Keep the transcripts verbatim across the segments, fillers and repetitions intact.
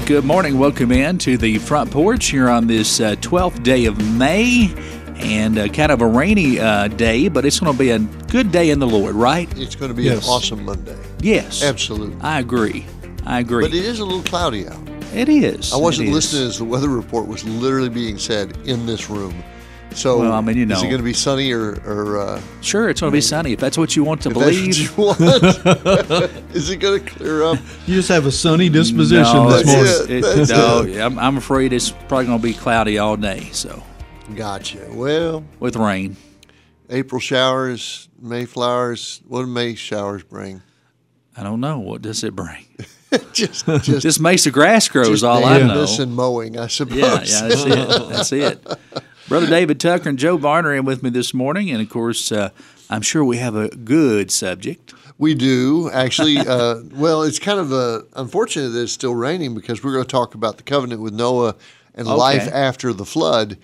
Good morning. Welcome in to the front porch here on this uh, twelfth day of May, and uh, kind of a rainy uh, day, but it's going to be a good day in the Lord, right? It's going to be Yes. an awesome Monday. Yes. Absolutely. I agree. I agree. But it is a little cloudy out. It is. I wasn't It is. listening as the weather report was literally being said in this room. So Well, I mean, you is know. it going to be sunny or, or uh, Sure, it's going to be sunny if that's what you want to if believe. that's what you want? Is it going to clear up? You just have a sunny disposition no, this morning. That's it. it- That's no, it. I'm, I'm afraid it's probably going to be cloudy all day. So Gotcha. Well, with rain. April showers, May flowers. What do May showers bring? I don't know. What does it bring? just, just, Just makes the grass grows. just All I know. dampness and mowing, I suppose. Yeah, yeah, that's it. That's it. Brother David Tucker and Joe Barner are in with me this morning, and of course, uh, I'm sure we have a good subject. We do, actually. Uh, well, it's kind of uh, unfortunate that it's still raining because we're going to talk about the covenant with Noah and Okay. life after the flood.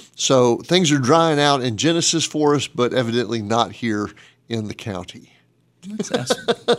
So things are drying out in Genesis for us, but evidently not here in the county. That's-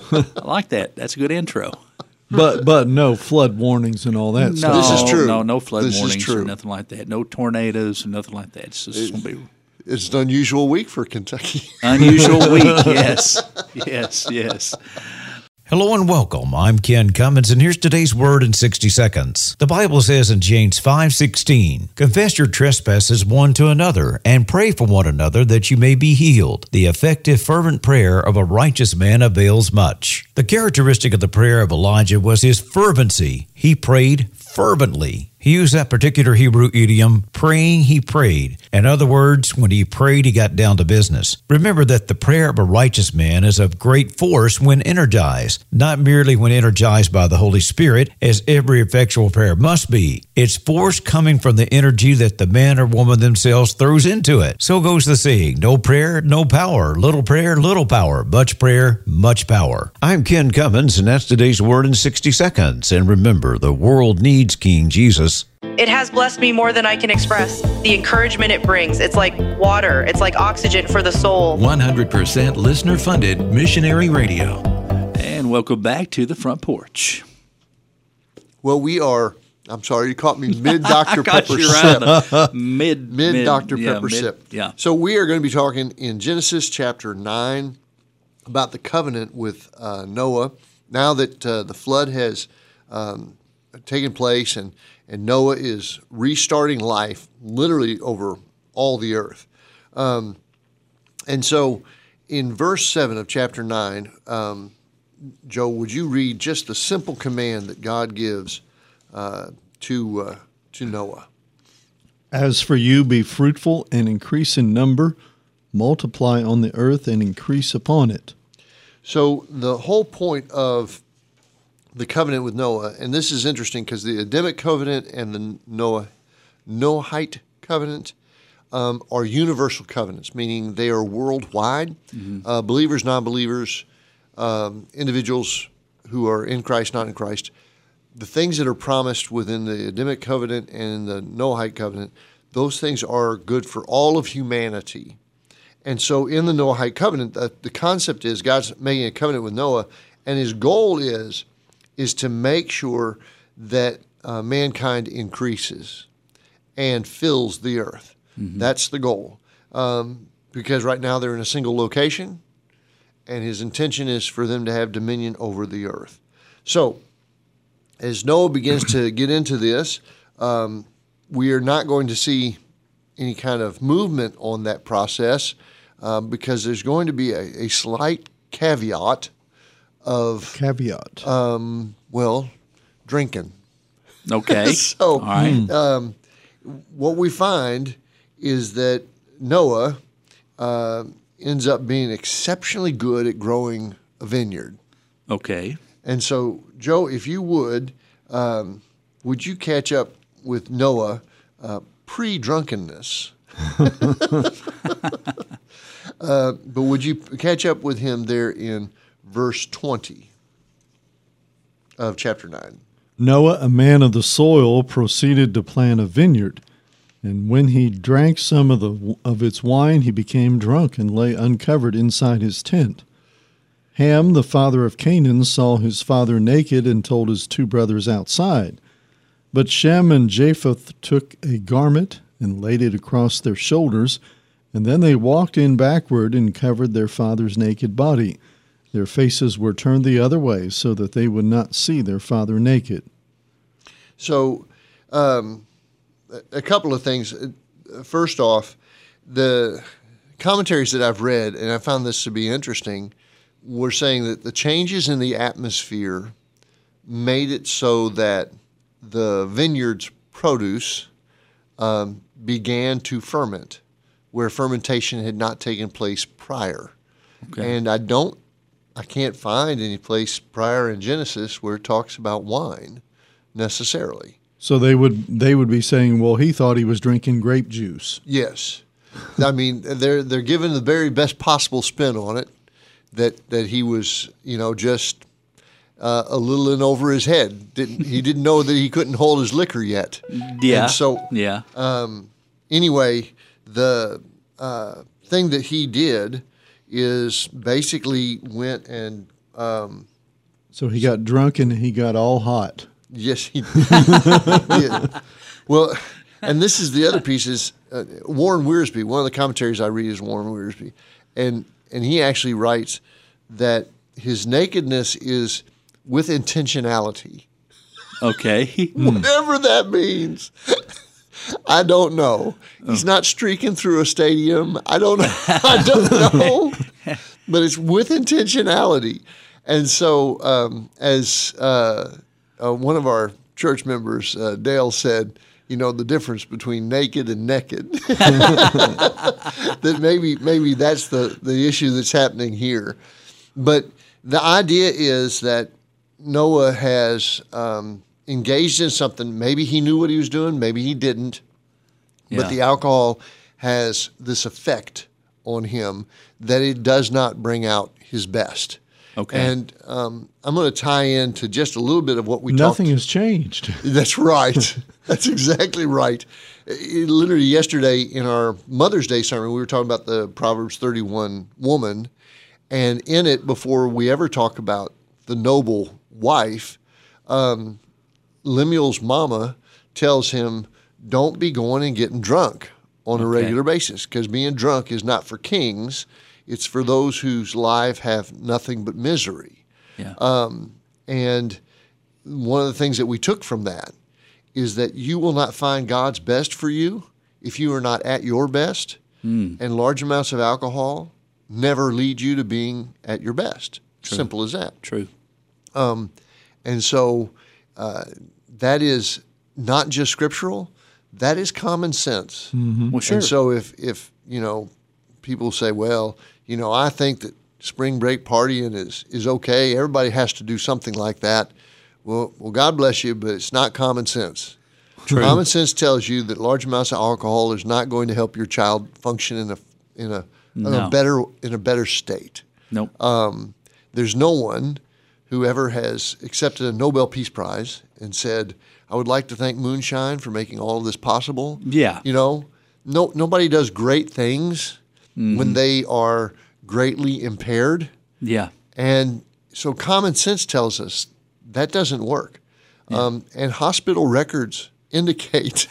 I like that. That's a good intro. But but no flood warnings and all that No, stuff. This is true. No, no flood This is warnings or true. nothing like that. No tornadoes or nothing like that. It's just going to be It's an unusual week for Kentucky. unusual week. Yes, yes, yes. Hello and welcome. I'm Ken Cummins, and here's today's word in sixty seconds. The Bible says in James five sixteen, confess your trespasses one to another and pray for one another that you may be healed. The effective, fervent prayer of a righteous man avails much. The characteristic of the prayer of Elijah was his fervency. He prayed fervently. He used that particular Hebrew idiom, praying he prayed. In other words, when he prayed, he got down to business. Remember that the prayer of a righteous man is of great force when energized, not merely when energized by the Holy Spirit, as every effectual prayer must be. It's force coming from the energy that the man or woman themselves throws into it. So goes the saying, no prayer, no power. Little prayer, little power. Much prayer, much power. I'm Ken Cummins, and that's today's word in sixty seconds. And remember, the world needs King Jesus. It has blessed me more than I can express. The encouragement it brings, it's like water, it's like oxygen for the soul. one hundred percent listener-funded missionary radio. And welcome back to the front porch. Well, we are, I'm sorry, you caught me mid Doctor Got Pepper you sip. right. Mid, Mid Doctor yeah, Pepper mid- sip. Yeah. So we are going to be talking in Genesis chapter nine about the covenant with uh, Noah. Now that uh, the flood has um, taken place and, and Noah is restarting life literally over all the earth. Um, and so in verse seven of chapter nine, um, Joe, would you read just the simple command that God gives uh, to uh, to Noah? As for you, be fruitful and increase in number, multiply on the earth and increase upon it. So the whole point of the covenant with Noah, and this is interesting because the Adamic covenant and the Noah Noahite covenant um, are universal covenants, meaning they are worldwide. Mm-hmm. Uh, believers, non-believers, um, individuals who are in Christ, not in Christ. The things that are promised within the Adamic covenant and the Noahite covenant, those things are good for all of humanity. And so in the Noahite covenant, the, the concept is God's making a covenant with Noah, and his goal is, is to make sure that uh, mankind increases and fills the earth. Mm-hmm. That's the goal. Um, because right now they're in a single location, and his intention is for them to have dominion over the earth. So as Noah begins to get into this, um, we are not going to see any kind of movement on that process um, because there's going to be a, a slight caveat of, Caveat. um, well, drinking. Okay. so All right. um, what we find is that Noah uh, ends up being exceptionally good at growing a vineyard. Okay. And so, Joe, if you would, um, would you catch up with Noah uh, pre-drunkenness? uh, but would you catch up with him there in verse twenty of chapter nine? Noah, a man of the soil, proceeded to plant a vineyard, and when he drank some of the of its wine, he became drunk and lay uncovered inside his tent. Ham, the father of Canaan, saw his father naked and told his two brothers outside. But Shem and Japheth took a garment and laid it across their shoulders, and then they walked in backward and covered their father's naked body. Their faces were turned the other way so that they would not see their father naked. So, um, a couple of things. First off, the commentaries that I've read, and I found this to be interesting, were saying that the changes in the atmosphere made it so that the vineyard's produce um, began to ferment, where fermentation had not taken place prior. Okay. And I don't, I can't find any place prior in Genesis where it talks about wine necessarily. So they would they would be saying, well, he thought he was drinking grape juice. Yes. I mean, they're they're giving the very best possible spin on it, that that he was, you know, just uh, a little in over his head. Didn't he didn't know that he couldn't hold his liquor yet. Yeah. And so yeah. Um, anyway, the uh, thing that he did is basically went and um, so he got drunk and he got all hot. Yes, he did. Well, and this is the other piece is uh, Warren Wiersbe. One of the commentaries I read is Warren Wiersbe, and and he actually writes that his nakedness is with intentionality. Okay, whatever that means. I don't know. He's not streaking through a stadium. I don't know. I don't know. But it's with intentionality, and so um, as. Uh, Uh, one of our church members, uh, Dale, said, you know, the difference between naked and naked. That maybe maybe that's the, the issue that's happening here. But the idea is that Noah has um, engaged in something. Maybe he knew what he was doing. Maybe he didn't. Yeah. But the alcohol has this effect on him that it does not bring out his best. Okay. And um, I'm going to tie into just a little bit of what we Nothing talked. Nothing has changed. That's right. That's exactly right. It, literally yesterday in our Mother's Day sermon, we were talking about the Proverbs thirty-one woman. And in it, before we ever talk about the noble wife, um, Lemuel's mama tells him, don't be going and getting drunk on a okay. regular basis, because being drunk is not for kings. It's for those whose life have nothing but misery. Yeah. Um, and one of the things that we took from that is that you will not find God's best for you if you are not at your best. Mm. And large amounts of alcohol never lead you to being at your best. True. Simple as that. True. Um, and so uh, that is not just scriptural. That is common sense. Mm-hmm. Well, sure. And so if, if you know, people say, well, you know, I think that spring break partying is, is okay. Everybody has to do something like that. Well, well, God bless you, but it's not common sense. True. Common sense tells you that large amounts of alcohol is not going to help your child function in a in a, no. in a better in a better state. Nope. Um, there's no one who ever has accepted a Nobel Peace Prize and said, "I would like to thank moonshine for making all of this possible." Yeah. You know, no nobody does great things mm-hmm. when they are greatly impaired. Yeah. And so common sense tells us that doesn't work. Yeah. Um, and hospital records indicate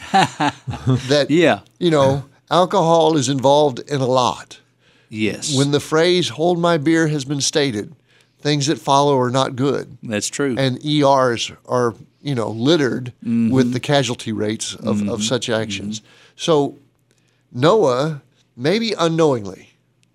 that, yeah. you know, alcohol is involved in a lot. Yes. When the phrase, hold my beer, has been stated, things that follow are not good. That's true. And E Rs are, you know, littered mm-hmm. with the casualty rates of, mm-hmm. of such actions. Mm-hmm. So Noah, maybe unknowingly,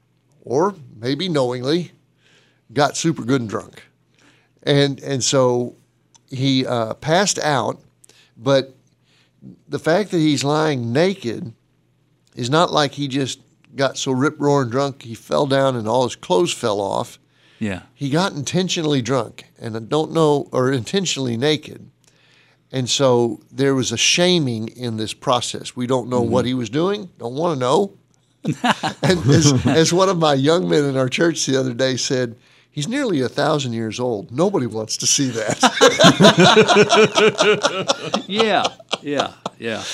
or maybe knowingly, got super good and drunk. And and so he uh, passed out, but the fact that he's lying naked is not like he just got so rip-roaring drunk he fell down and all his clothes fell off. Yeah. He got intentionally drunk, and I don't know, or intentionally naked. And so there was a shaming in this process. We don't know mm-hmm. what he was doing, don't want to know. And as, as one of my young men in our church the other day said, he's nearly a thousand years old. Nobody wants to see that. yeah, yeah, yeah.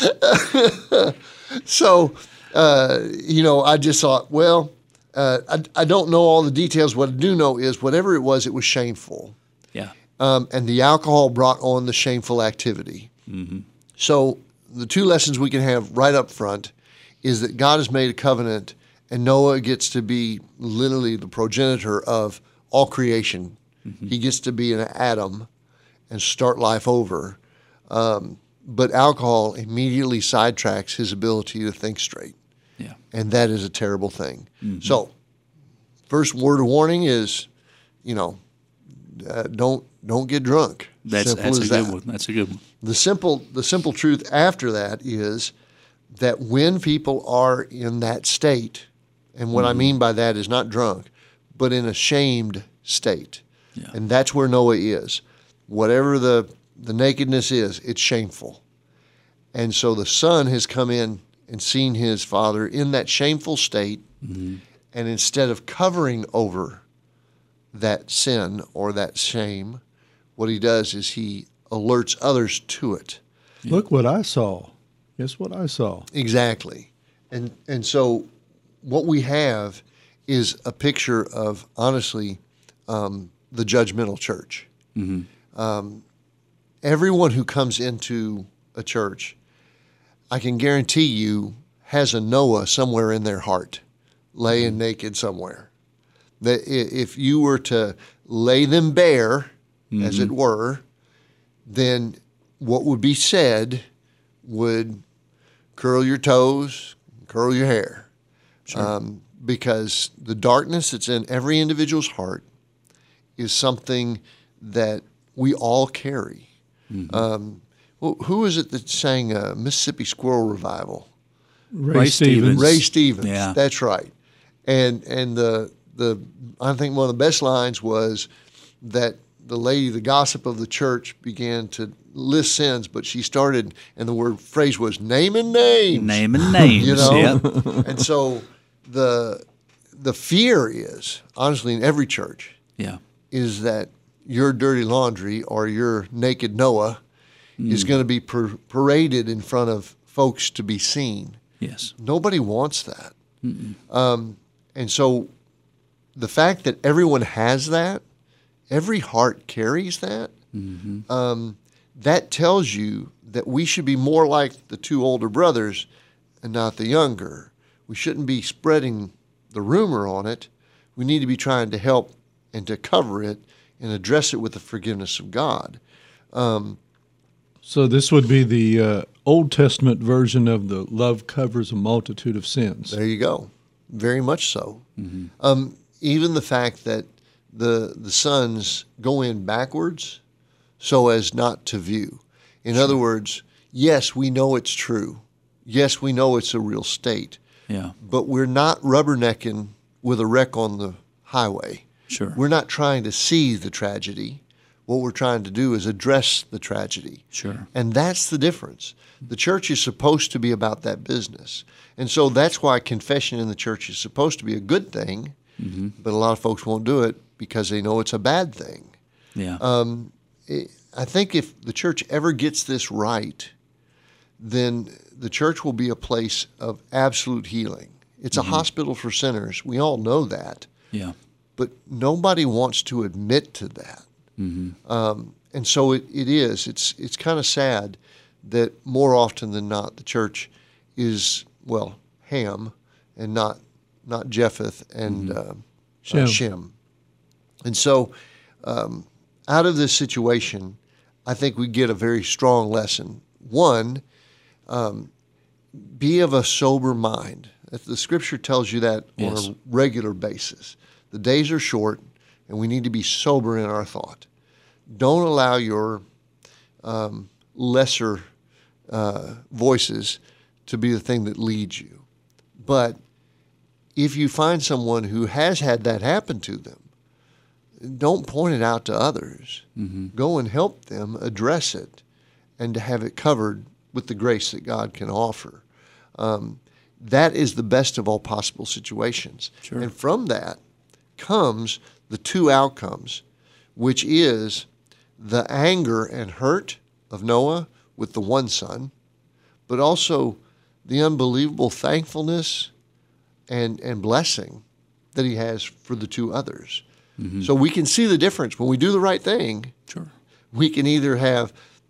So, uh, you know, I just thought, well, uh, I, I don't know all the details. What I do know is whatever it was, it was shameful. Yeah. Um, and the alcohol brought on the shameful activity. Mm-hmm. So the two lessons we can have right up front is that God has made a covenant, and Noah gets to be literally the progenitor of all creation. Mm-hmm. He gets to be an Adam and start life over. Um, but alcohol immediately sidetracks his ability to think straight. Yeah. And that is a terrible thing. Mm-hmm. So, first word of warning is, you know, uh, don't don't get drunk. That's Simple that's a as good that. one. That's a good one. The simple the simple truth after that is that when people are in that state, and what mm-hmm. I mean by that is not drunk, but in a shamed state. Yeah. And that's where Noah is. Whatever the, the nakedness is, it's shameful. And so the son has come in and seen his father in that shameful state, mm-hmm. and instead of covering over that sin or that shame, what he does is he alerts others to it. Look what I saw. Guess what I saw? Exactly. And and so what we have is a picture of, honestly, um, the judgmental church. Mm-hmm. Um, everyone who comes into a church, I can guarantee you, has a Noah somewhere in their heart, laying mm-hmm. naked somewhere. That if you were to lay them bare, mm-hmm. as it were, then what would be said would curl your toes, curl your hair. Sure. Um, because the darkness that's in every individual's heart is something that we all carry. Mm-hmm. Um, well, who is it that sang uh, Mississippi Squirrel Revival? Ray, Ray Stevens. Ray Stevens. Yeah. That's right. And and the the I think one of the best lines was that the lady, the gossip of the church, began to list sins, but she started, and the word phrase was naming names. Naming names. You know, yeah. And so the the fear is, honestly, in every church, yeah, is that your dirty laundry or your naked Noah mm. is going to be par- paraded in front of folks to be seen. Yes. Nobody wants that. Um, and so the fact that everyone has that, every heart carries that, mm-hmm. um, that tells you that we should be more like the two older brothers and not the younger. We shouldn't be spreading the rumor on it. We need to be trying to help and to cover it and address it with the forgiveness of God. Um, so this would be the uh, Old Testament version of the love covers a multitude of sins. There you go. Very much so. Mm-hmm. Um, even the fact that the the sons go in backwards so as not to view. In sure. other words, yes, we know it's true. Yes, we know it's a real state. Yeah. But we're not rubbernecking with a wreck on the highway. Sure. We're not trying to see the tragedy. What we're trying to do is address the tragedy. Sure. And that's the difference. The church is supposed to be about that business. And so that's why confession in the church is supposed to be a good thing, mm-hmm. but a lot of folks won't do it because they know it's a bad thing. Yeah. Um, it, I think if the church ever gets this right, then the church will be a place of absolute healing. It's mm-hmm. a hospital for sinners. We all know that. Yeah. But nobody wants to admit to that. Mm-hmm. Um, and so it, it is. It's it's kind of sad that more often than not the church is, well, Ham and not not Japheth and mm-hmm. uh, Shem. Uh, Shem. And so um, out of this situation, I think we get a very strong lesson. One, um, be of a sober mind. The Scripture tells you that yes. on a regular basis. The days are short, and we need to be sober in our thought. Don't allow your um, lesser uh, voices to be the thing that leads you. But if you find someone who has had that happen to them, don't point it out to others. Mm-hmm. Go and help them address it and to have it covered with the grace that God can offer. Um, that is the best of all possible situations. Sure. And from that comes the two outcomes, which is the anger and hurt of Noah with the one son, but also the unbelievable thankfulness and, and blessing that he has for the two others. Mm-hmm. So we can see the difference. When we do the right thing, sure. we can either have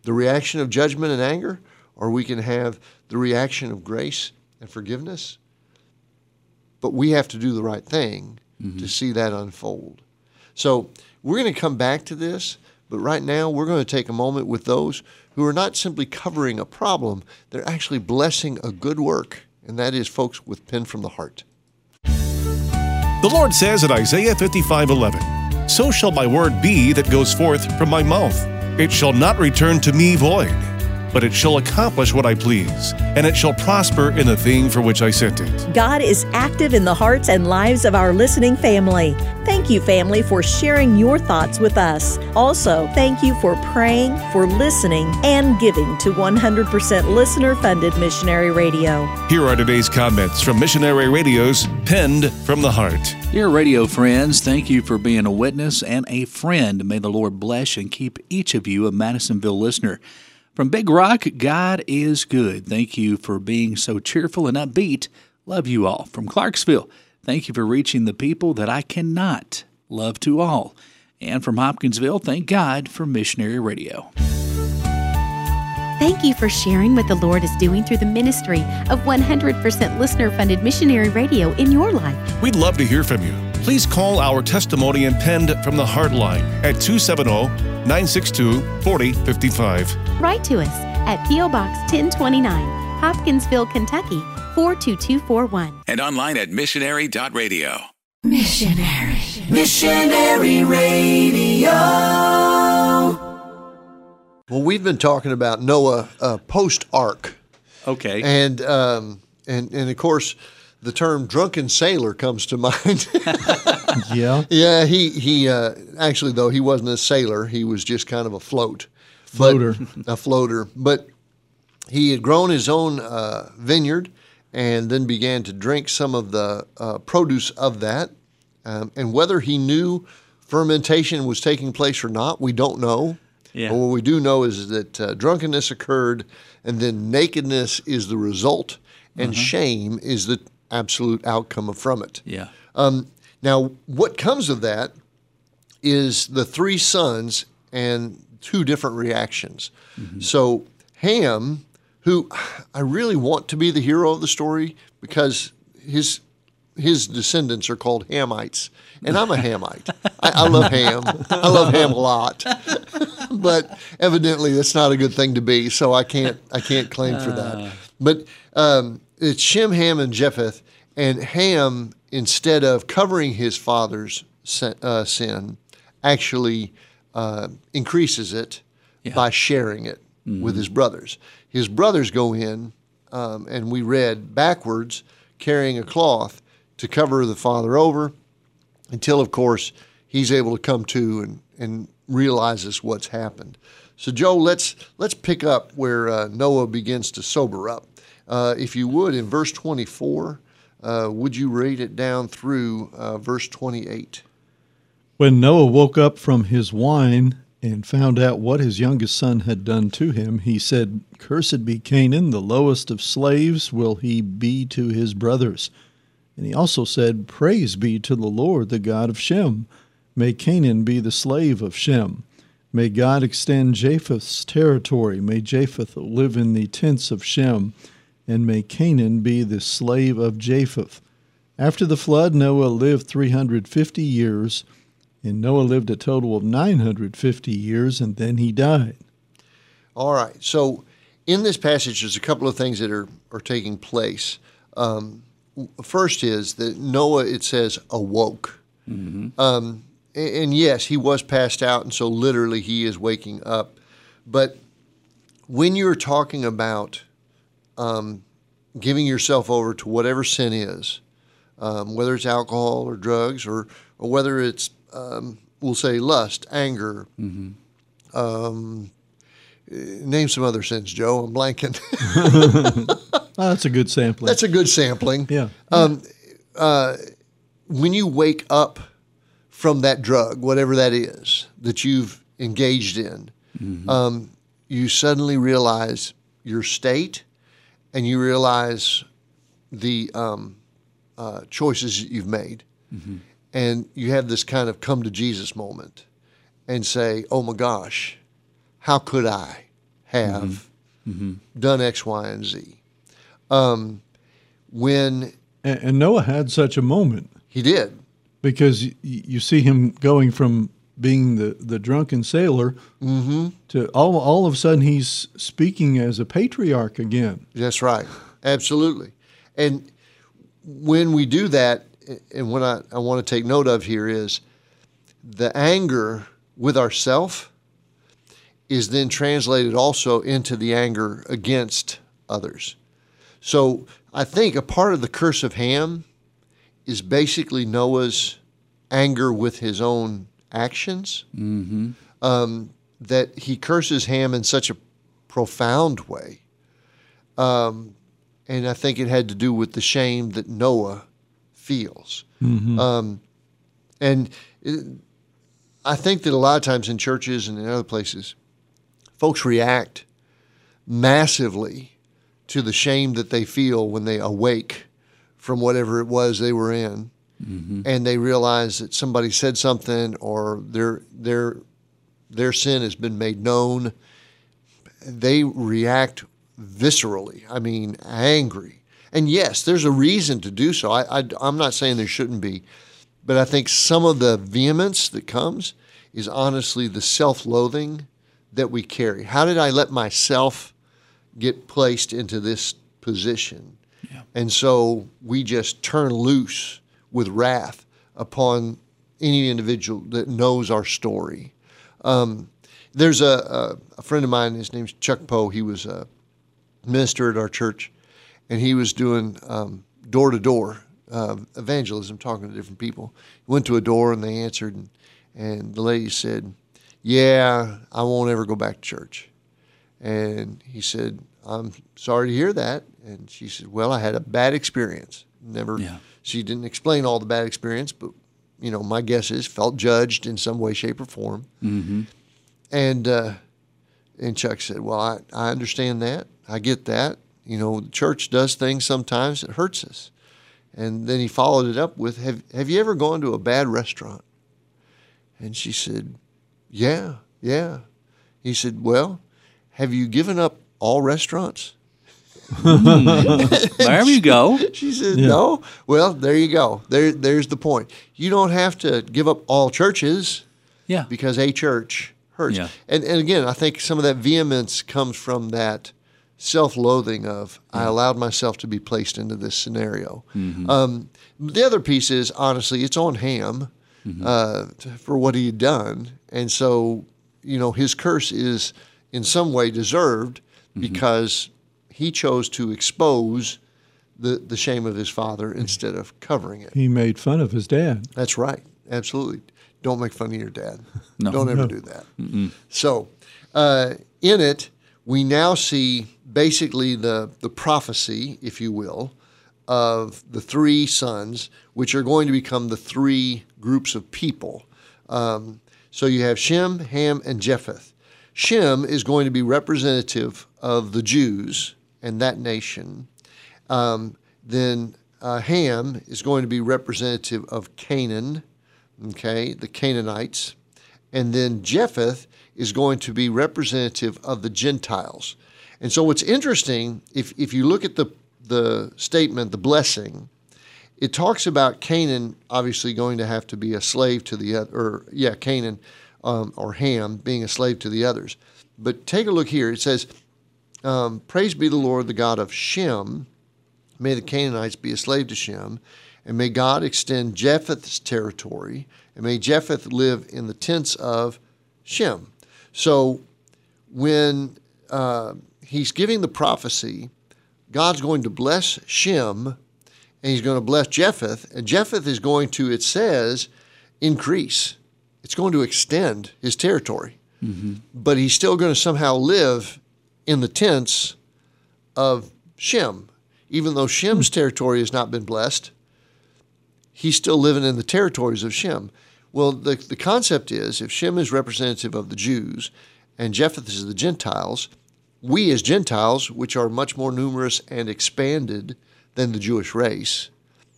the reaction of judgment and anger, or we can have the reaction of grace and forgiveness. But we have to do the right thing mm-hmm. to see that unfold. So we're going to come back to this, but right now we're going to take a moment with those who are not simply covering a problem, they're actually blessing a good work, and that is folks with Pen from the Heart. The Lord says in Isaiah fifty-five eleven, "So shall my word be that goes forth from my mouth. It shall not return to me void, but it shall accomplish what I please, and it shall prosper in the thing for which I sent it." God is active in the hearts and lives of our listening family. Thank you, family, for sharing your thoughts with us. Also, thank you for praying, for listening, and giving to one hundred percent listener-funded Missionary Radio. Here are today's comments from Missionary Radio's Penned from the Heart. Dear radio friends, thank you for being a witness and a friend. May the Lord bless and keep each of you a Madisonville listener. From Big Rock, God is good. Thank you for being so cheerful and upbeat. Love you all. From Clarksville, thank you for reaching the people that I cannot. Love to all. And from Hopkinsville, thank God for Missionary Radio. Thank you for sharing what the Lord is doing through the ministry of one hundred percent listener-funded Missionary Radio in your life. We'd love to hear from you. Please call our testimony and Penned from the Heart line at two seven zero, nine six two, four zero five five. Write to us at P O Box ten twenty-nine, Hopkinsville, Kentucky four two two four one. And online at missionary dot radio. Missionary. Missionary Radio. Well, we've been talking about Noah uh, post-ark. Okay. And, um, and, and, of course, the term drunken sailor comes to mind. Yeah. Yeah, he, he uh, actually, though, he wasn't a sailor. He was just kind of a float. Floater. But, a floater. But he had grown his own uh, vineyard and then began to drink some of the uh, produce of that. Um, and whether he knew fermentation was taking place or not, we don't know. Yeah. But what we do know is that uh, drunkenness occurred, and then nakedness is the result, and uh-huh. shame is the absolute outcome from it. Yeah. Um, now, what comes of that is the three sons and two different reactions. Mm-hmm. So Ham, who I really want to be the hero of the story because his his descendants are called Hamites, and I'm a Hamite. I, I love ham. I love ham a lot, but evidently that's not a good thing to be. So I can't I can't claim for that. But um, it's Shem, Ham, and Japheth, and Ham, instead of covering his father's sin, uh, sin actually uh, increases it yeah. by sharing it mm-hmm. with his brothers. His brothers go in, um, and we read backwards, carrying a cloth to cover the father over until, of course, he's able to come to and, and realizes what's happened. So, Joe, let's let's pick up where uh, Noah begins to sober up. Uh, if you would, in verse twenty-four, uh, would you read it down through uh, verse twenty-eight? When Noah woke up from his wine and found out what his youngest son had done to him, he said, "Cursed be Canaan, the lowest of slaves will he be to his brothers." And he also said, "Praise be to the Lord, the God of Shem. May Canaan be the slave of Shem. May God extend Japheth's territory. May Japheth live in the tents of Shem. And may Canaan be the slave of Japheth." After the flood, Noah lived three hundred fifty years, and Noah lived a total of nine hundred fifty years, and then he died. All right. So in this passage, there's a couple of things that are, are taking place. Um, first is that Noah, it says, awoke. Mm-hmm. Um, and, and yes, he was passed out, and so literally he is waking up. But when you're talking about um, giving yourself over to whatever sin is, um, whether it's alcohol or drugs or, or whether it's, um, we'll say, lust, anger, mm-hmm. um, name some other sins, Joe. I'm blanking. Oh, that's a good sampling. That's a good sampling. Yeah. Um, uh, when you wake up from that drug, whatever that is that you've engaged in, mm-hmm. um, you suddenly realize your state, and you realize the um, uh, choices that you've made, mm-hmm. and you have this kind of come to Jesus moment, and say, "Oh my gosh, how could I have Mm-hmm. done X, Y, and Z. Um, when And, and Noah had such a moment he did, because y- you see him going from being the, the drunken sailor mm-hmm. to all all of a sudden he's speaking as a patriarch again. That's right. Absolutely. And when we do that, and what I, I want to take note of here is the anger with ourself is then translated also into the anger against others. So I think a part of the curse of Ham is basically Noah's anger with his own actions, Mm-hmm. um, that he curses Ham in such a profound way. Um, and I think it had to do with the shame that Noah feels. Mm-hmm. Um, and it, I think that a lot of times in churches and in other places, folks react massively to the shame that they feel when they awake from whatever it was they were in, Mm-hmm. and they realize that somebody said something or their their their sin has been made known. They react viscerally. I mean, angry. And yes, there's a reason to do so. I, I I'm not saying there shouldn't be, but I think some of the vehemence that comes is honestly the self-loathing that we carry. How did I let myself get placed into this position? Yeah. And so we just turn loose with wrath upon any individual that knows our story. Um, there's a, a, a friend of mine, his name's Chuck Poe. He was a minister at our church, and he was doing um, door-to-door uh, evangelism, talking to different people. He went to a door, and they answered, and, and the lady said, "Yeah, I won't ever go back to church." And he said, "I'm sorry to hear that." And she said, "Well, I had a bad experience. Never." Yeah. She didn't explain all the bad experience, but you know, my guess is felt judged in some way, shape, or form. Mm-hmm. And uh, and Chuck said, "Well, I, I understand that. I get that. You know, the church does things sometimes that hurts us." And then he followed it up with, "Have Have you ever gone to a bad restaurant?" And she said, "Yeah, yeah." He said, "Well, have you given up all restaurants?" There you go. She said, Yeah. "No." Well, there you go. There, there's the point. You don't have to give up all churches Yeah. because a church hurts. Yeah. And and again, I think some of that vehemence comes from that self-loathing of I allowed myself to be placed into this scenario. Mm-hmm. Um, the other piece is honestly, it's on Ham Mm-hmm. uh, t- for what he had done, and so you know his curse is in some way deserved Mm-hmm. because he chose to expose the the shame of his father instead of covering it. He made fun of his dad. That's right. Absolutely. Don't make fun of your dad. No. Don't ever No. do that. So, uh, in it, we now see basically the, the prophecy, if you will, of the three sons, which are going to become the three groups of people. Um, so you have Shem, Ham, and Japheth. Shem is going to be representative of the Jews and that nation. Um, then uh, Ham is going to be representative of Canaan, okay, the Canaanites. And then Japheth is going to be representative of the Gentiles. And so what's interesting, if, if you look at the, the statement, the blessing, it talks about Canaan obviously going to have to be a slave to the other, or yeah, Canaan um, or Ham being a slave to the others. But take a look here. It says, um, "Praise be the Lord, the God of Shem. May the Canaanites be a slave to Shem, and may God extend Japheth's territory, and may Japheth live in the tents of Shem." So when uh, he's giving the prophecy, God's going to bless Shem, and he's going to bless Japheth, and Japheth is going to, it says, increase. It's going to extend his territory. Mm-hmm. But he's still going to somehow live in the tents of Shem. Even though Shem's territory has not been blessed, he's still living in the territories of Shem. Well, the, the concept is, if Shem is representative of the Jews and Japheth is the Gentiles, we as Gentiles, which are much more numerous and expanded than the Jewish race,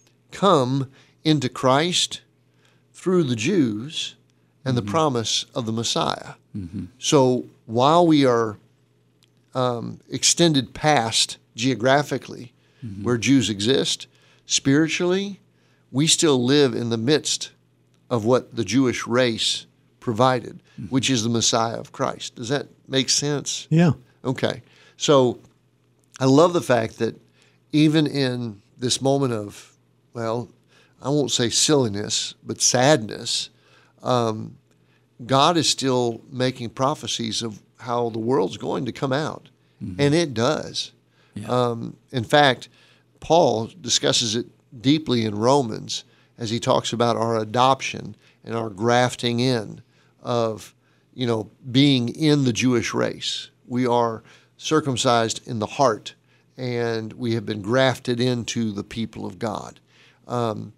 come into Christ through the Jews and the promise of the Messiah. Mm-hmm. So while we are um, extended past geographically mm-hmm. where Jews exist. Spiritually, we still live in the midst of what the Jewish race provided, mm-hmm. which is the Messiah of Christ. Does that make sense? Yeah. Okay. So I love the fact that even in this moment of, well, I won't say silliness, but sadness, um, God is still making prophecies of how the world's going to come out. Mm-hmm. And it does. Yeah. Um, in fact, Paul discusses it deeply in Romans as he talks about our adoption and our grafting in of, you know, being in the Jewish race. We are circumcised in the heart, and we have been grafted into the people of God. Um,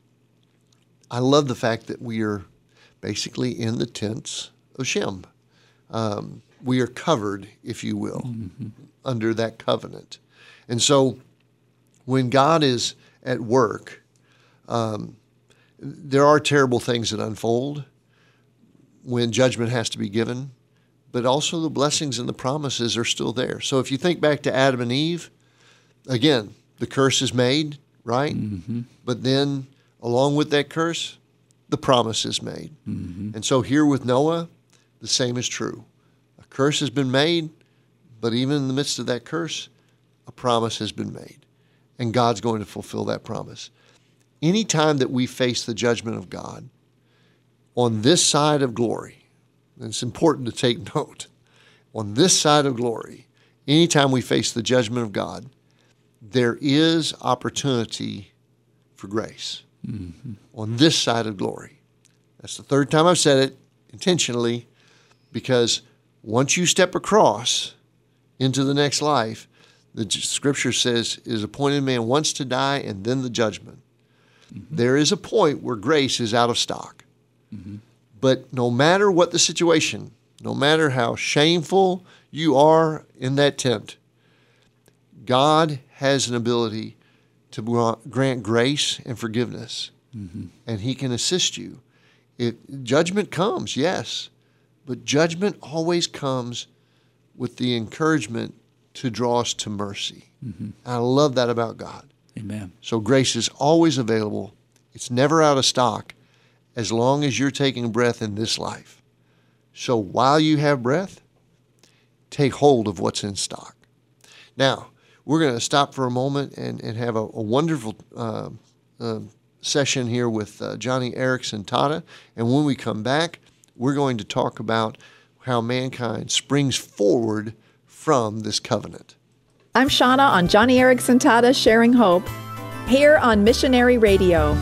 I love the fact that we are basically in the tents of Shem. Um, we are covered, if you will, mm-hmm. under that covenant. And so when God is at work, um, there are terrible things that unfold when judgment has to be given, but also the blessings and the promises are still there. So if you think back to Adam and Eve, again, the curse is made, right? Mm-hmm. But then along with that curse, the promise is made. Mm-hmm. And so here with Noah, the same is true. A curse has been made, but even in the midst of that curse, a promise has been made. And God's going to fulfill that promise. Anytime that we face the judgment of God, on this side of glory, and it's important to take note, on this side of glory, anytime we face the judgment of God, there is opportunity for grace. Mm-hmm. On this side of glory. That's the third time I've said it intentionally, because once you step across into the next life, the Scripture says, it is appointed man once to die and then the judgment. Mm-hmm. There is a point where grace is out of stock. Mm-hmm. But no matter what the situation, no matter how shameful you are in that tent, God has an ability to grant grace and forgiveness, mm-hmm. and he can assist you. It, judgment comes, yes, but judgment always comes with the encouragement to draw us to mercy. Mm-hmm. I love that about God. Amen. So grace is always available. It's never out of stock as long as you're taking breath in this life. So while you have breath, take hold of what's in stock. Now, we're going to stop for a moment and, and have a, a wonderful uh, uh, session here with uh, Joni Eareckson Tada. And when we come back, we're going to talk about how mankind springs forward from this covenant. I'm Shauna on Joni Eareckson Tada, Sharing Hope, here on Missionary Radio.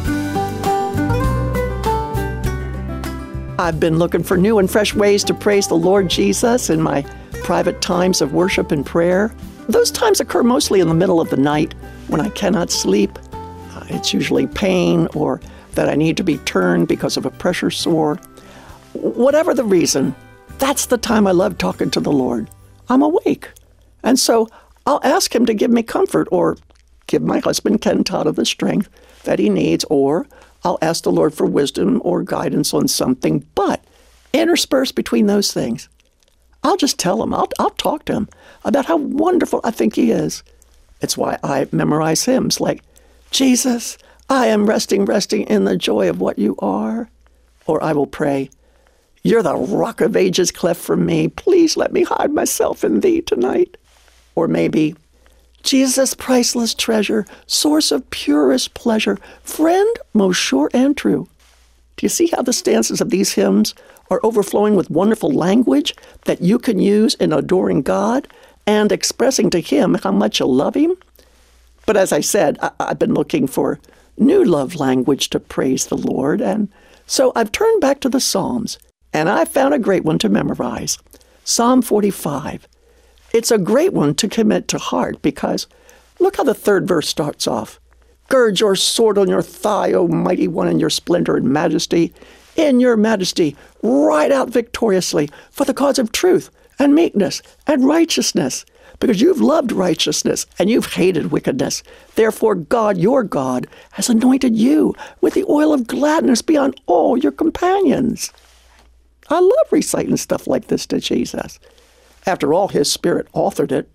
I've been looking for new and fresh ways to praise the Lord Jesus in my private times of worship and prayer. Those times occur mostly in the middle of the night when I cannot sleep. Uh, it's usually pain or that I need to be turned because of a pressure sore. Whatever the reason, that's the time I love talking to the Lord. I'm awake. And so I'll ask him to give me comfort or give my husband Ken Tada the strength that he needs, or I'll ask the Lord for wisdom or guidance on something. But interspersed between those things, I'll just tell him, I'll, I'll talk to him about how wonderful I think he is. It's why I memorize hymns like, Jesus, I am resting, resting in the joy of what you are. Or I will pray, you're the rock of ages cleft for me. Please let me hide myself in thee tonight. Or maybe, Jesus, priceless treasure, source of purest pleasure, friend most sure and true. Do you see how the stanzas of these hymns are overflowing with wonderful language that you can use in adoring God and expressing to him how much you love him? But as I said, I- I've been looking for new love language to praise the Lord, and so I've turned back to the Psalms, and I found a great one to memorize. Psalm forty-five. It's a great one to commit to heart because look how the third verse starts off. Gird your sword on your thigh, O mighty one, in your splendor and majesty. In your majesty, ride out victoriously for the cause of truth and meekness and righteousness, because you've loved righteousness and you've hated wickedness. Therefore, God, your God, has anointed you with the oil of gladness beyond all your companions. I love reciting stuff like this to Jesus. After all, his Spirit authored it,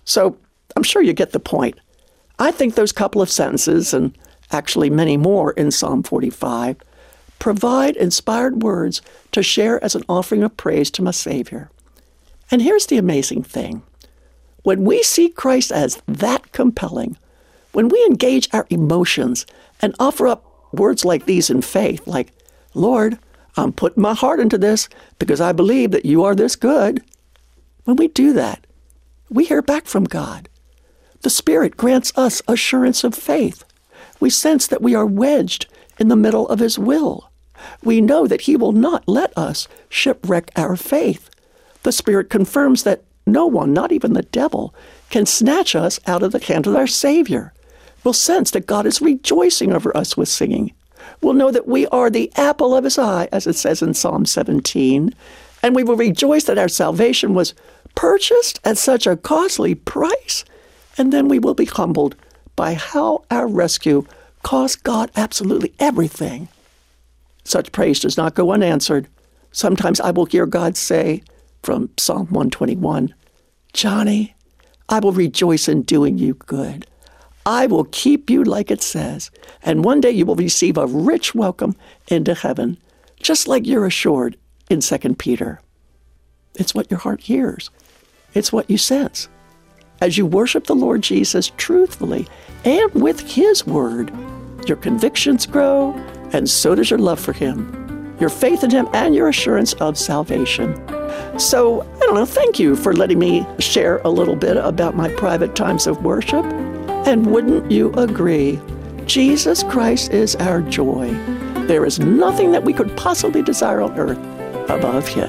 So I'm sure you get the point. I think those couple of sentences, and actually many more in Psalm forty-five, provide inspired words to share as an offering of praise to my Savior. And here's the amazing thing. When we see Christ as that compelling, when we engage our emotions and offer up words like these in faith, like, Lord, I'm putting my heart into this because I believe that you are this good. When we do that, we hear back from God. The Spirit grants us assurance of faith. We sense that we are wedged in the middle of His will. We know that He will not let us shipwreck our faith. The Spirit confirms that no one, not even the devil, can snatch us out of the hand of our Savior. We'll sense that God is rejoicing over us with singing. We'll know that we are the apple of His eye, as it says in Psalm seventeen, and we will rejoice that our salvation was purchased at such a costly price, and then we will be humbled by how our rescue cost God absolutely everything. Such praise does not go unanswered. Sometimes I will hear God say from Psalm one twenty-one, Johnny, I will rejoice in doing you good. I will keep you like it says, and one day you will receive a rich welcome into heaven, just like you're assured in Second Peter. It's what your heart hears. It's what you sense. As you worship the Lord Jesus truthfully and with His word, your convictions grow, and so does your love for Him, your faith in Him, and your assurance of salvation. So, I don't know, thank you for letting me share a little bit about my private times of worship. And wouldn't you agree, Jesus Christ is our joy. There is nothing that we could possibly desire on earth above Him.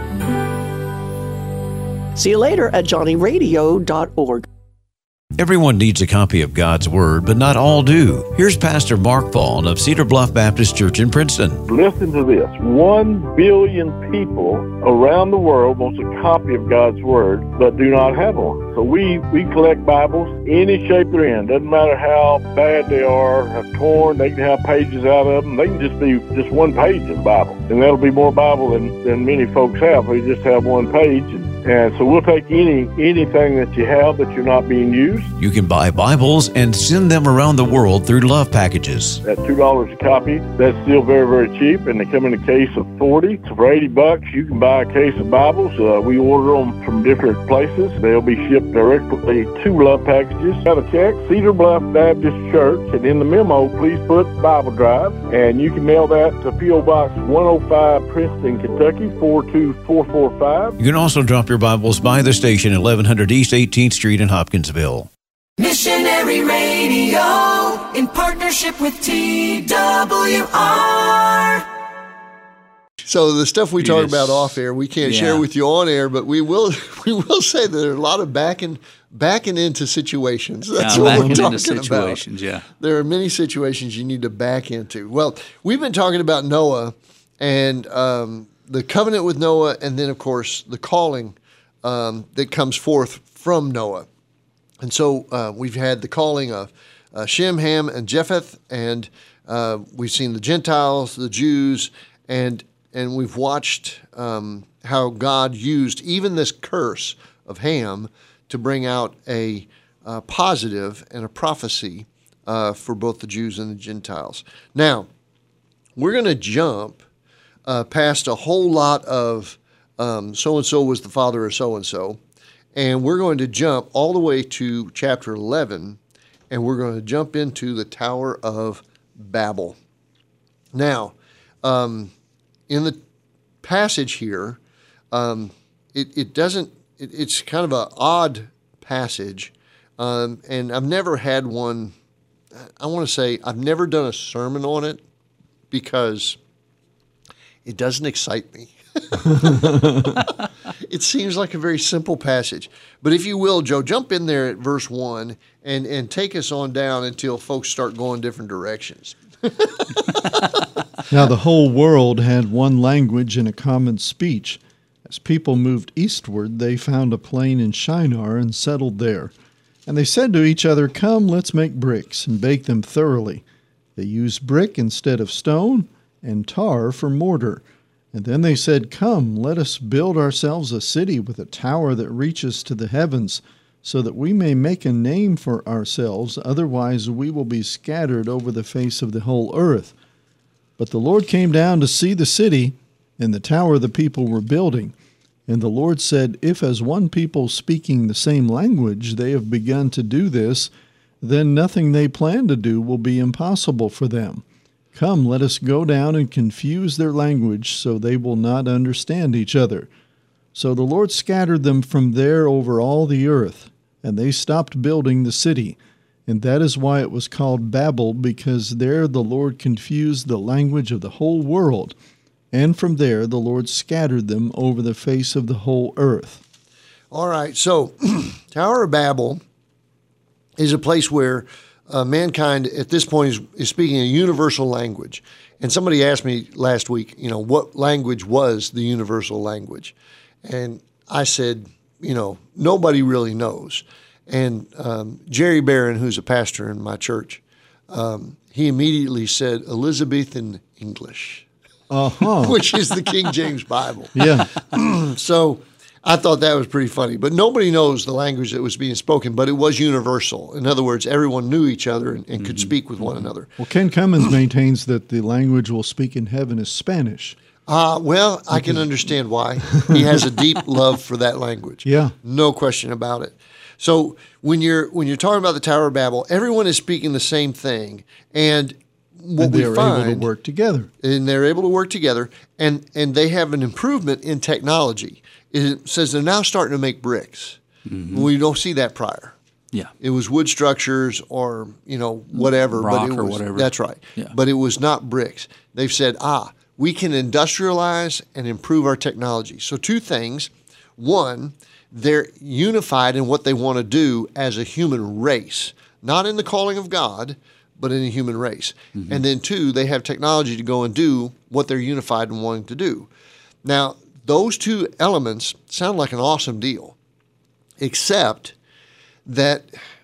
See you later at johnny radio dot org. Everyone needs a copy of God's Word, but not all do. Here's Pastor Mark Vaughn of Cedar Bluff Baptist Church in Princeton. Listen to this. One billion people around the world wants a copy of God's Word, but do not have one. So we, we collect Bibles any shape they're in. Doesn't matter how bad they are, how torn, they can have pages out of them. They can just be just one page of the Bible. And that'll be more Bible than, than many folks have. We just have one page. And, and so we'll take any anything that you have that you're not being used. You can buy Bibles and send them around the world through Love Packages. At two dollars a copy, that's still very, very cheap, and they come in a case of forty. So for eighty bucks, you can buy a case of Bibles. Uh, we order them from different places. They'll be shipped directly to Love Packages. Got a check, Cedar Bluff Baptist Church, and in the memo, please put Bible Drive, and you can mail that to P O Box one oh five, Princeton, Kentucky, four two four four five. You can also drop your Bibles by the station at eleven hundred East eighteenth Street in Hopkinsville. Missionary Radio in partnership with T W R. So the stuff we talk Yes. about off air, we can't Yeah. share with you on air, but we will we will say that there are a lot of backing backing into situations. That's Yeah, what backing we're talking into situations, about. yeah. There are many situations you need to back into. Well, we've been talking about Noah and um, the covenant with Noah, and then of course the calling um, that comes forth from Noah. And so uh, we've had the calling of uh, Shem, Ham, and Japheth, and uh, we've seen the Gentiles, the Jews, and and we've watched um, how God used even this curse of Ham to bring out a uh, positive and a prophecy uh, for both the Jews and the Gentiles. Now, we're going to jump uh, past a whole lot of um, so-and-so was the father of so-and-so, and we're going to jump all the way to chapter eleven, and we're going to jump into the Tower of Babel. Now, um, in the passage here, um, it, it doesn't, it, it's kind of an odd passage, um, and I've never had one, I want to say, I've never done a sermon on it because it doesn't excite me. It seems like a very simple passage. But if you will, Joe, jump in there at verse one and, and take us on down until folks start going different directions. Now the whole world had one language and a common speech. As people moved eastward, they found a plain in Shinar and settled there. And they said to each other, "Come, let's make bricks and bake them thoroughly." They used brick instead of stone and tar for mortar. And then they said, "Come, let us build ourselves a city with a tower that reaches to the heavens, so that we may make a name for ourselves, otherwise we will be scattered over the face of the whole earth. But the Lord came down to see the city and the tower the people were building. And the Lord said, if as one people speaking the same language they have begun to do this, then nothing they plan to do will be impossible for them. Come, let us go down and confuse their language, so they will not understand each other. So the Lord scattered them from there over all the earth, and they stopped building the city. And that is why it was called Babel, because there the Lord confused the language of the whole world. And from there the Lord scattered them over the face of the whole earth. All right, so Tower of Babel is a place where uh, mankind at this point is, is speaking a universal language. And somebody asked me last week, you know, what language was the universal language? And I said, you know, nobody really knows. And um, Jerry Barron, who's a pastor in my church, um, he immediately said Elizabethan English, uh-huh. which is the King James Bible. Yeah. So I thought that was pretty funny. But nobody knows the language that was being spoken, but it was universal. In other words, everyone knew each other and, and could speak with one another. Well, Ken Cummins maintains that the language we'll speak in heaven is Spanish. Uh, well, I can understand why. He has a deep love for that language. Yeah. No question about it. So when you're when you're talking about the Tower of Babel, everyone is speaking the same thing. And what and we they're find, able to work together. And they're able to work together, and, and they have an improvement in technology. It says they're now starting to make bricks. Mm-hmm. We don't see that prior. Yeah. It was wood structures or, you know, whatever. Rock but it or was, whatever. That's right. Yeah. But it was not bricks. They've said, ah, we can industrialize and improve our technology. So two things. One, they're unified in what they want to do as a human race, not in the calling of God, but in a human race. Mm-hmm. And then two, they have technology to go and do what they're unified in wanting to do. Now, those two elements sound like an awesome deal, except that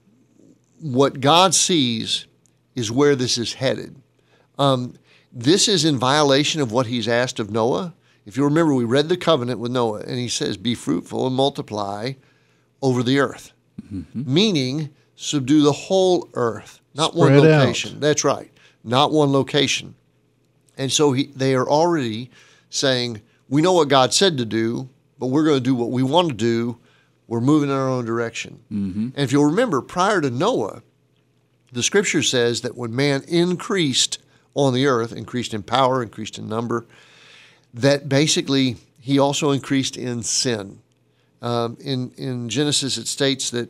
what God sees is where this is headed. Um, this is in violation of what he's asked of Noah. If you remember, we read the covenant with Noah, and he says, be fruitful and multiply over the earth, mm-hmm. meaning subdue the whole earth, not Spread one location. Out. That's right, not one location. And so he, they are already saying, we know what God said to do, but we're going to do what we want to do. We're moving in our own direction. Mm-hmm. And if you'll remember, prior to Noah, the scripture says that when man increased on the earth, increased in power, increased in number, that basically he also increased in sin. Um, in, in Genesis, it states that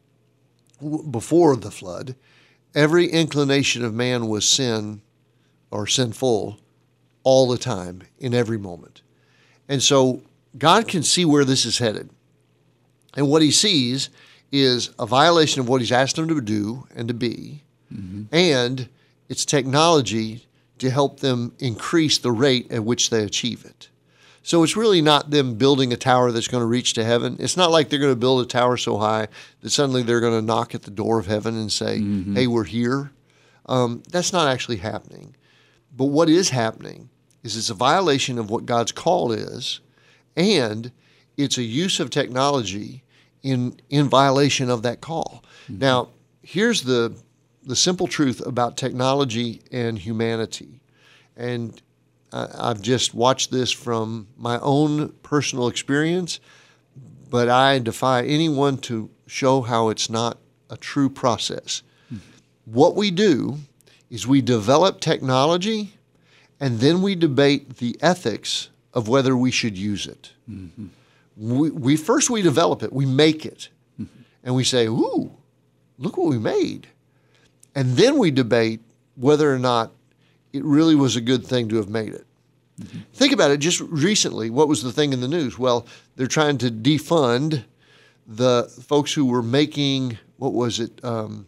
w- before the flood, every inclination of man was sin or sinful all the time, in every moment. And so God can see where this is headed. And what he sees is a violation of what he's asked them to do and to be, mm-hmm. and it's technology to help them increase the rate at which they achieve it. So it's really not them building a tower that's going to reach to heaven. It's not like they're going to build a tower so high that suddenly they're going to knock at the door of heaven and say, mm-hmm. hey, we're here. Um, that's not actually happening. But what is happening is it's a violation of what God's call is, and it's a use of technology in in violation of that call. Mm-hmm. Now, here's the the simple truth about technology and humanity. And uh, I've just watched this from my own personal experience, but I defy anyone to show how it's not a true process. Mm-hmm. What we do is we develop technology, and then we debate the ethics of whether we should use it. Mm-hmm. We, we first we develop it, we make it, mm-hmm. and we say, ooh, look what we made. And then we debate whether or not it really was a good thing to have made it. Mm-hmm. Think about it. Just recently, what was the thing in the news? Well, they're trying to defund the folks who were making, what was it, um,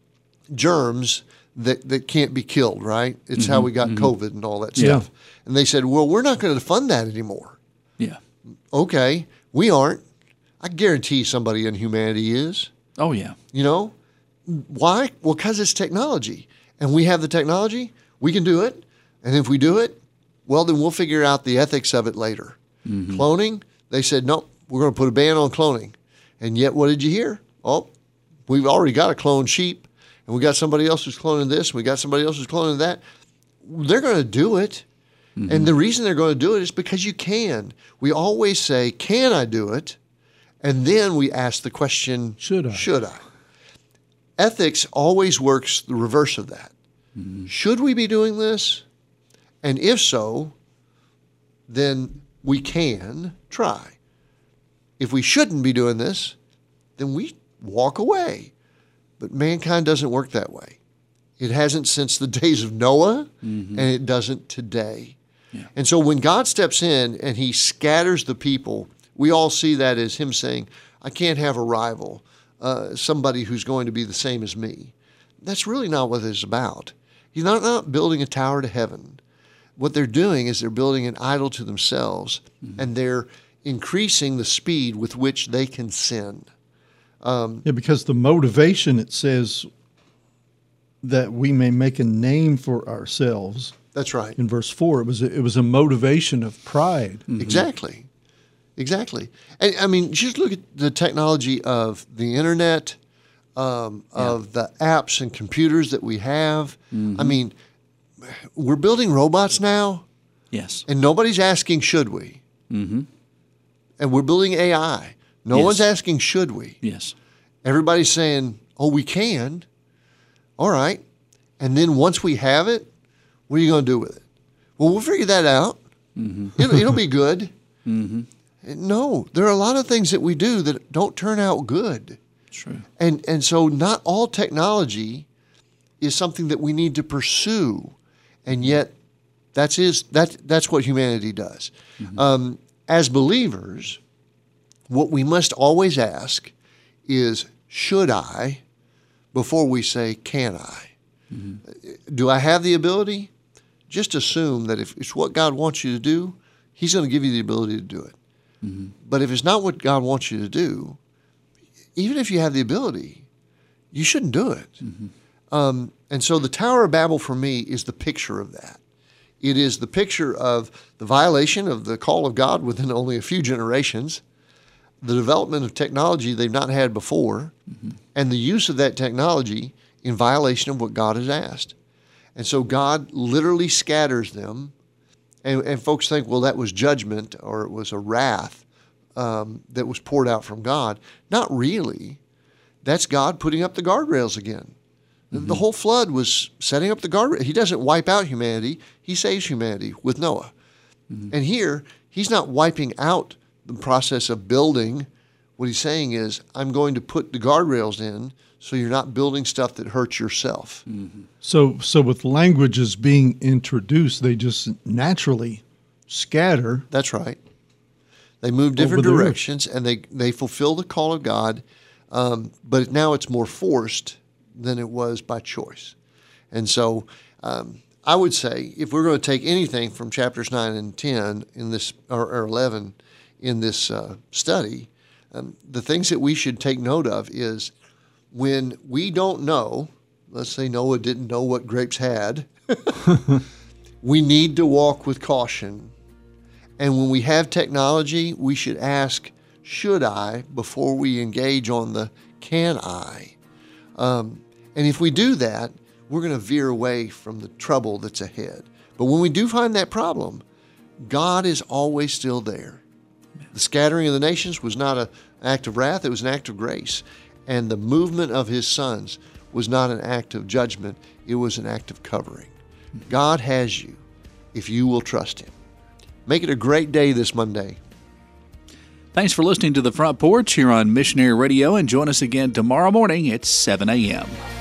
germs that, that can't be killed, right? It's mm-hmm. how we got mm-hmm. COVID and all that yeah. stuff. And they said, well, we're not going to fund that anymore. Yeah. Okay, we aren't. I guarantee somebody in humanity is. Oh, yeah. You know? Why? Well, because it's technology. And we have the technology, we can do it. And if we do it, well, then we'll figure out the ethics of it later. Mm-hmm. Cloning, they said, nope, we're going to put a ban on cloning. And yet, what did you hear? oh, we've already got a cloned sheep, and we got somebody else who's cloning this, and we got somebody else who's cloning that. They're going to do it. Mm-hmm. And the reason they're going to do it is because you can. We always say, can I do it? And then we ask the question, should I? Should I? Ethics always works the reverse of that. Mm-hmm. Should we be doing this? And if so, then we can try. If we shouldn't be doing this, then we walk away. But mankind doesn't work that way. It hasn't since the days of Noah, mm-hmm. and it doesn't today. Yeah. And so when God steps in and he scatters the people, we all see that as him saying, I can't have a rival, uh, somebody who's going to be the same as me. That's really not what it's about. He's not, not building a tower to heaven. What they're doing is they're building an idol to themselves, mm-hmm. and they're increasing the speed with which they can sin. Um, yeah, because the motivation, it says that we may make a name for ourselves. That's right. In verse four, it was a, it was a motivation of pride. Mm-hmm. Exactly, exactly. And I mean, just look at the technology of the internet, um, yeah. of the apps and computers that we have. Mm-hmm. I mean, we're building robots now. Yes. And nobody's asking, should we? Mm-hmm. And we're building A I. No yes. one's asking, should we? Yes. Everybody's saying, oh, we can. All right. And then once we have it, what are you going to do with it? Well, we'll figure that out. Mm-hmm. It'll, it'll be good. Mm-hmm. No, there are a lot of things that we do that don't turn out good. True. And, and so not all technology is something that we need to pursue. And yet that's, is, that, that's what humanity does. Mm-hmm. Um, as believers, what we must always ask is, should I, before we say, can I? Mm-hmm. Do I have the ability? Just assume that if it's what God wants you to do, he's going to give you the ability to do it. Mm-hmm. But if it's not what God wants you to do, even if you have the ability, you shouldn't do it. Mm-hmm. Um, and so the Tower of Babel for me is the picture of that. It is the picture of the violation of the call of God within only a few generations, the development of technology they've not had before, mm-hmm. and the use of that technology in violation of what God has asked. And so God literally scatters them, and, and folks think, well, that was judgment or it was a wrath um, that was poured out from God. Not really. That's God putting up the guardrails again. Mm-hmm. The whole flood was setting up the guardrails. He doesn't wipe out humanity. He saves humanity with Noah. Mm-hmm. And here, he's not wiping out the process of building. What he's saying is, I'm going to put the guardrails in so you're not building stuff that hurts yourself. Mm-hmm. So, so with languages being introduced, they just naturally scatter. That's right. They move different directions, and they, they fulfill the call of God, um, but now it's more forced than it was by choice. And so um, I would say, if we're going to take anything from chapters nine and ten in this, or, or eleven in this uh, study, um, the things that we should take note of is when we don't know, let's say Noah didn't know what grapes had, we need to walk with caution. And when we have technology, we should ask, should I, before we engage on the can I? Um, and if we do that, we're going to veer away from the trouble that's ahead. But when we do find that problem, God is always still there. The scattering of the nations was not an act of wrath, it was an act of grace. And the movement of his sons was not an act of judgment, it was an act of covering. God has you if you will trust him. Make it a great day this Monday. Thanks for listening to The Front Porch here on Missionary Radio, and join us again tomorrow morning at seven a.m.